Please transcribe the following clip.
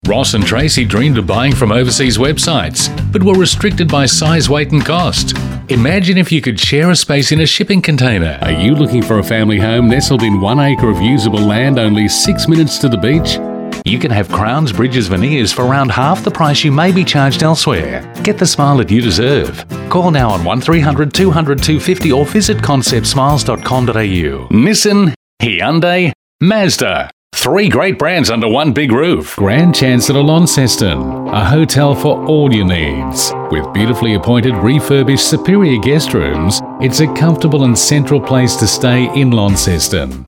Ross and Tracy dreamed of buying from overseas websites, but were restricted by size, weight and cost. Imagine if you could share a space in a shipping container. Are you looking for a family home nestled in 1 acre of usable land, only 6 minutes to the beach? You can have crowns, bridges, veneers for around half the price you may be charged elsewhere. Get the smile that you deserve. Call now on 1300 200 250 or visit conceptsmiles.com.au. Nissan, Hyundai, Mazda. 3 great brands under one big roof. Grand Chancellor Launceston, a hotel for all your needs. With beautifully appointed, refurbished, superior guest rooms, it's a comfortable and central place to stay in Launceston.